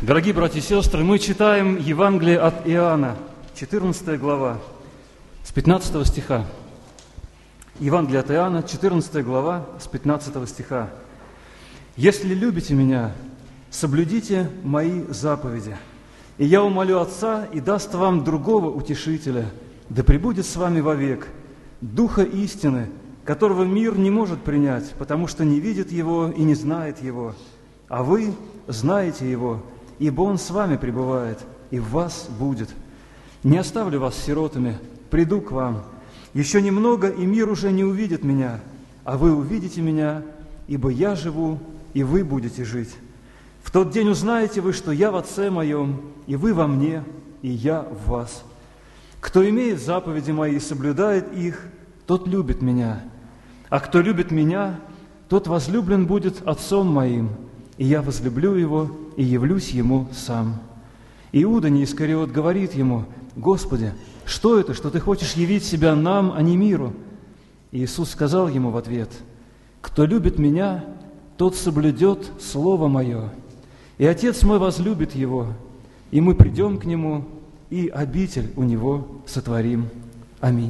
Дорогие братья и сестры, мы читаем Евангелие от Иоанна, 14 глава, с 15 стиха. Евангелие от Иоанна, 14 глава, с 15 стиха. «Если любите Меня, соблюдите Мои заповеди, и Я умолю Отца, и даст вам другого Утешителя, да пребудет с вами вовек, Духа истины, которого мир не может принять, потому что не видит Его и не знает Его, а вы знаете Его, ибо Он с вами пребывает, и в вас будет. Не оставлю вас сиротами, приду к вам. Еще немного, и мир уже не увидит Меня, а вы увидите Меня, ибо Я живу, и вы будете жить. В тот день узнаете вы, что Я в Отце Моем, и вы во Мне, и Я в вас. Кто имеет заповеди Мои и соблюдает их, тот любит Меня. А кто любит Меня, тот возлюблен будет Отцом Моим, и Я возлюблю его и явлюсь ему сам». Иуда не Искариот говорит ему: «Господи, что это, что Ты хочешь явить Себя нам, а не миру?» И Иисус сказал ему в ответ: «Кто любит Меня, тот соблюдет Слово Мое, и Отец Мой возлюбит его, и мы придем к Нему, и обитель у Него сотворим. Аминь».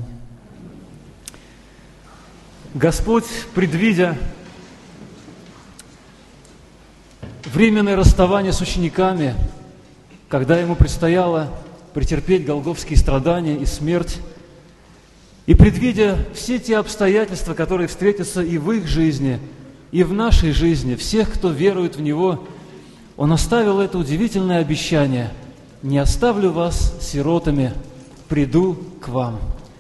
Господь, предвидя временное расставание с учениками, когда Ему предстояло претерпеть голгофские страдания и смерть, и предвидя все те обстоятельства, которые встретятся и в их жизни, и в нашей жизни, всех, кто верует в Него, Он оставил это удивительное обещание: «Не оставлю вас сиротами, приду к вам».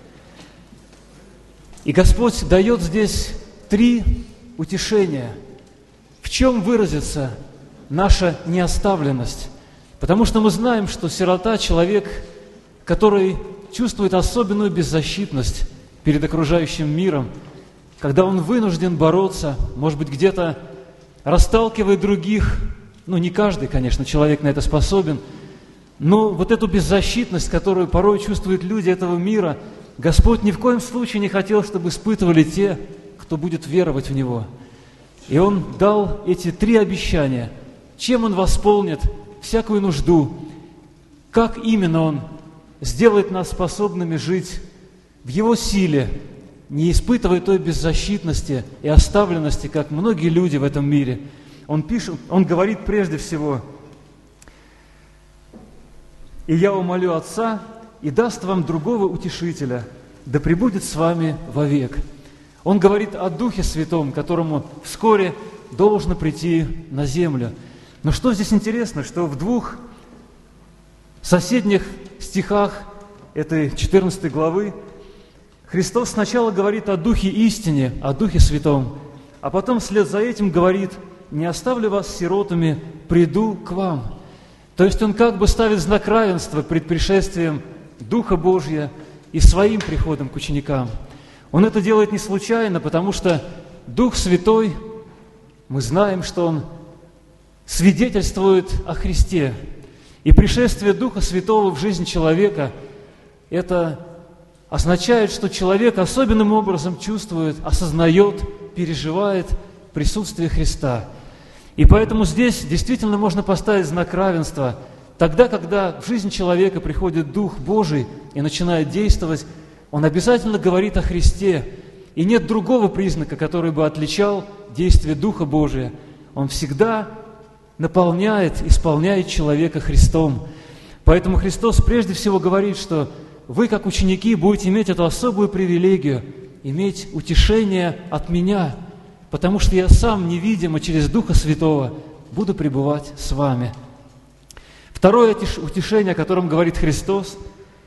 И Господь дает здесь 3 утешения. В чем выразится наша неоставленность? Потому что мы знаем, что сирота – человек, который чувствует особенную беззащитность перед окружающим миром, когда он вынужден бороться, может быть, где-то расталкивает других. Не каждый, конечно, человек на это способен, но вот эту беззащитность, которую порой чувствуют люди этого мира, Господь ни в коем случае не хотел, чтобы испытывали те, кто будет веровать в Него. И Он дал эти 3 обещания, чем Он восполнит всякую нужду, как именно Он сделает нас способными жить в Его силе, не испытывая той беззащитности и оставленности, как многие люди в этом мире. Он говорит прежде всего: «И я умолю Отца, и даст вам другого Утешителя, да пребудет с вами вовек». Он говорит о Духе Святом, которому вскоре должно прийти на землю. Но что здесь интересно, что в 2 соседних стихах этой 14 главы Христос сначала говорит о Духе истине, о Духе Святом, а потом вслед за этим говорит: «Не оставлю вас сиротами, приду к вам». То есть Он как бы ставит знак равенства пред пришествием Духа Божия и своим приходом к ученикам. Он это делает не случайно, потому что Дух Святой, мы знаем, что Он свидетельствует о Христе. И пришествие Духа Святого в жизнь человека – это означает, что человек особенным образом чувствует, осознает, переживает присутствие Христа. И поэтому здесь действительно можно поставить знак равенства. Тогда, когда в жизнь человека приходит Дух Божий и начинает действовать, Он обязательно говорит о Христе. И нет другого признака, который бы отличал действие Духа Божия. Он всегда наполняет, исполняет человека Христом. Поэтому Христос прежде всего говорит, что вы, как ученики, будете иметь эту особую привилегию, иметь утешение от Меня, потому что Я сам невидимо через Духа Святого буду пребывать с вами. Второе утешение, о котором говорит Христос: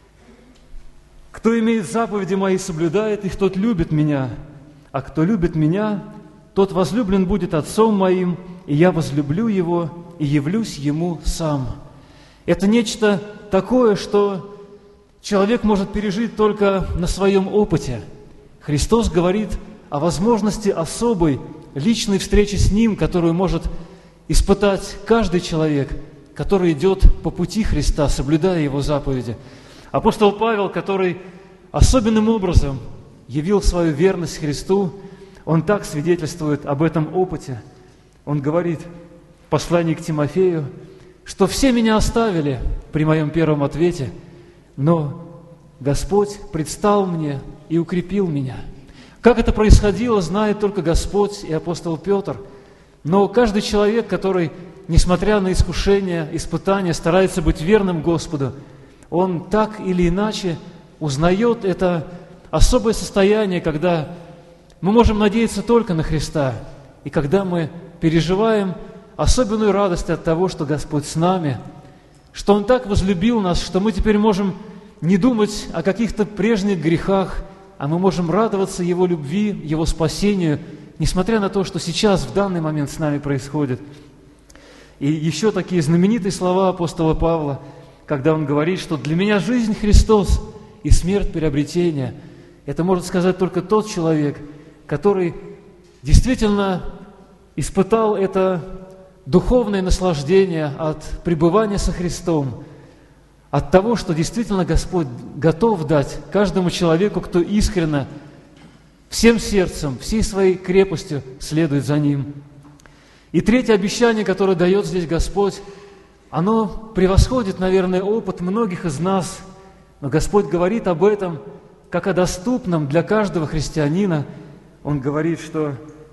«Кто имеет заповеди Мои, соблюдает их, тот любит Меня, а кто любит Меня, тот возлюблен будет Отцом Моим, и Я возлюблю его, и явлюсь ему сам». Это нечто такое, что человек может пережить только на своем опыте. Христос говорит о возможности особой личной встречи с Ним, которую может испытать каждый человек, который идет по пути Христа, соблюдая Его заповеди. Апостол Павел, который особенным образом явил свою верность Христу, он так свидетельствует об этом опыте. Он говорит в послании к Тимофею, что все меня оставили при моем первом ответе, но Господь предстал мне и укрепил меня. Как это происходило, знает только Господь и апостол Петр. Но каждый человек, который, несмотря на искушения, испытания, старается быть верным Господу, он так или иначе узнает это особое состояние, когда мы можем надеяться только на Христа, и когда мы переживаем особенную радость от того, что Господь с нами, что Он так возлюбил нас, что мы теперь можем не думать о каких-то прежних грехах, а мы можем радоваться Его любви, Его спасению, несмотря на то, что сейчас, в данный момент с нами происходит. И еще такие знаменитые слова апостола Павла, когда он говорит, что «для меня жизнь Христос и смерть приобретение». Это может сказать только тот человек, который действительно испытал это духовное наслаждение от пребывания со Христом, от того, что действительно Господь готов дать каждому человеку, кто искренне, всем сердцем, всей своей крепостью следует за Ним. И третье обещание, которое дает здесь Господь, оно превосходит, наверное, опыт многих из нас, но Господь говорит об этом как о доступном для каждого христианина. Он говорит, что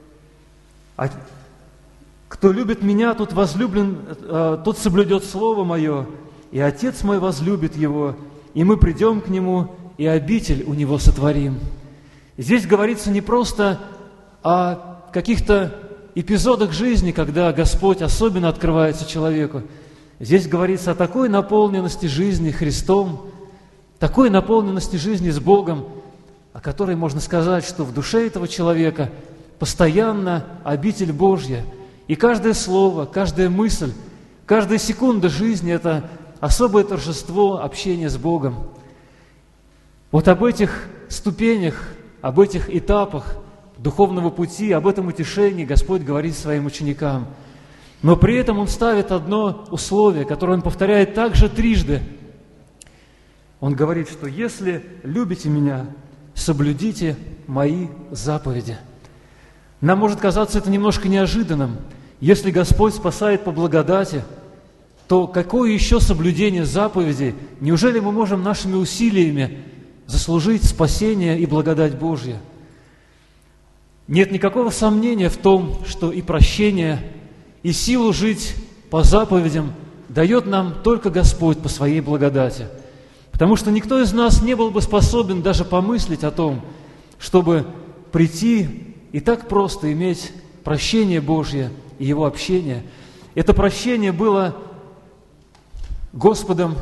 «Кто любит Меня, тот возлюблен, тот соблюдет Слово Мое, и Отец Мой возлюбит его, и мы придем к Нему, и обитель у Него сотворим». Здесь говорится не просто о каких-то эпизодах жизни, когда Господь особенно открывается человеку. Здесь говорится о такой наполненности жизни Христом, такой наполненности жизни с Богом, о которой можно сказать, что в душе этого человека постоянно обитель Божья. И каждое слово, каждая мысль, каждая секунда жизни – это особое торжество общения с Богом. Вот об этих ступенях, об этих этапах духовного пути, об этом утешении Господь говорит своим ученикам. Но при этом Он ставит одно условие, которое Он повторяет также трижды. Он говорит, что «если любите Меня, соблюдите Мои заповеди». Нам может казаться это немножко неожиданным. Если Господь спасает по благодати, то какое еще соблюдение заповедей? Неужели мы можем нашими усилиями заслужить спасение и благодать Божью? Нет никакого сомнения в том, что и прощение, и силу жить по заповедям дает нам только Господь по Своей благодати. Потому что никто из нас не был бы способен даже помыслить о том, чтобы прийти и так просто иметь прощение Божье и Его общение. Это прощение было Господом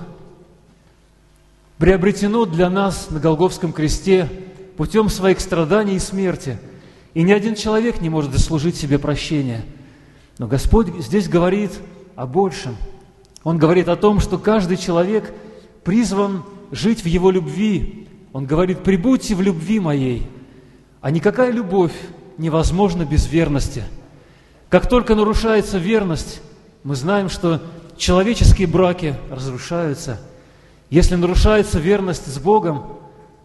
приобретено для нас на Голгофском кресте путем Своих страданий и смерти. И ни один человек не может заслужить себе прощения. Но Господь здесь говорит о большем. Он говорит о том, что каждый человек призван жить в Его любви. Он говорит: «Пребудьте в любви Моей». А никакая любовь невозможна без верности. Как только нарушается верность, мы знаем, что человеческие браки разрушаются. Если нарушается верность с Богом,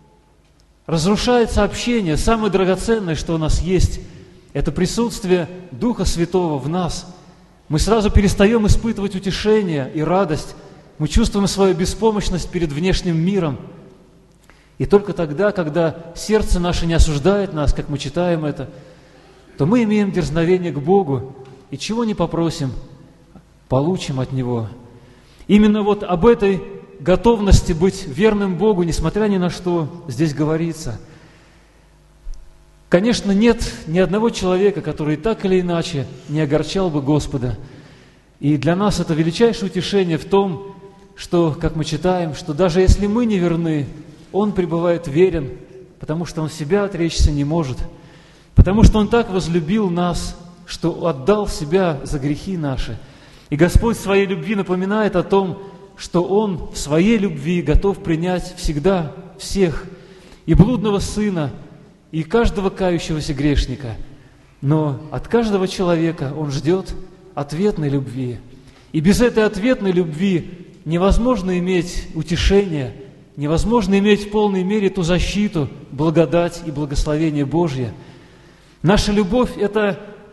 разрушается общение. Самое драгоценное, что у нас есть, это присутствие Духа Святого в нас. Мы сразу перестаем испытывать утешение и радость. Мы чувствуем свою беспомощность перед внешним миром. И только тогда, когда сердце наше не осуждает нас, как мы читаем это, то мы имеем дерзновение к Богу, и чего не попросим, получим от Него. Именно вот об этой готовности быть верным Богу, несмотря ни на что, здесь говорится. Конечно, нет ни одного человека, который так или иначе не огорчал бы Господа. И для нас это величайшее утешение в том, что, как мы читаем, что даже если мы не верны, Он пребывает верен, потому что Он себя отречься не может, потому что Он так возлюбил нас, что отдал Себя за грехи наши. И Господь в Своей любви напоминает о том, что Он в Своей любви готов принять всегда всех, и блудного сына, и каждого кающегося грешника. Но от каждого человека Он ждет ответной любви. И без этой ответной любви невозможно иметь утешение, невозможно иметь в полной мере ту защиту, благодать и благословение Божье. Наша любовь – это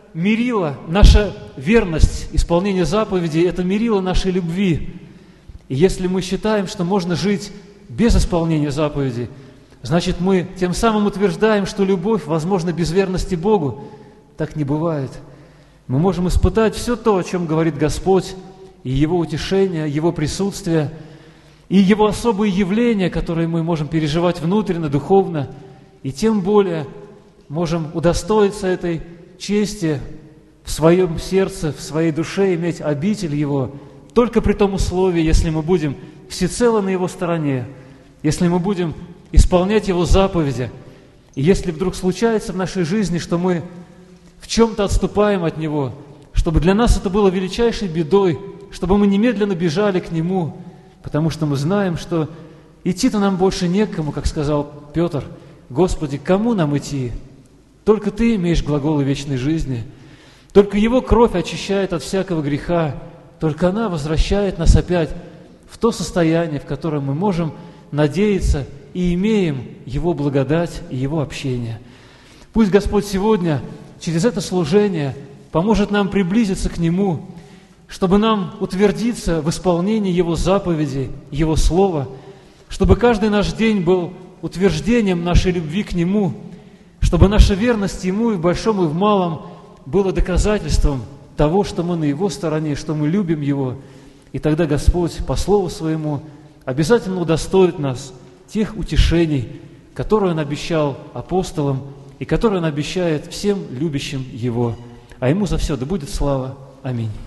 мерило, наша верность, исполнение заповедей, это мерило нашей любви. И если мы считаем, что можно жить без исполнения заповедей, значит, мы тем самым утверждаем, что любовь возможна без верности Богу. Так не бывает. Мы можем испытать все то, о чем говорит Господь, и Его утешение, Его присутствие, и Его особые явления, которые мы можем переживать внутренне, духовно, и тем более можем удостоиться этой чести в своем сердце, в своей душе, иметь обитель Его, только при том условии, если мы будем всецело на Его стороне, если мы будем исполнять Его заповеди, и если вдруг случается в нашей жизни, что мы в чем-то отступаем от Него, чтобы для нас это было величайшей бедой, чтобы мы немедленно бежали к Нему, потому что мы знаем, что идти-то нам больше некому, как сказал Петр. Господи, к кому нам идти? Только Ты имеешь глаголы вечной жизни. Только Его кровь очищает от всякого греха. Только она возвращает нас опять в то состояние, в котором мы можем надеяться и имеем Его благодать и Его общение. Пусть Господь сегодня через это служение поможет нам приблизиться к Нему, чтобы нам утвердиться в исполнении Его заповедей, Его Слова, чтобы каждый наш день был утверждением нашей любви к Нему, чтобы наша верность Ему и в большом, и в малом было доказательством того, что мы на Его стороне, что мы любим Его. И тогда Господь по Слову Своему обязательно удостоит нас тех утешений, которые Он обещал апостолам и которые Он обещает всем любящим Его. А Ему за все да будет слава. Аминь.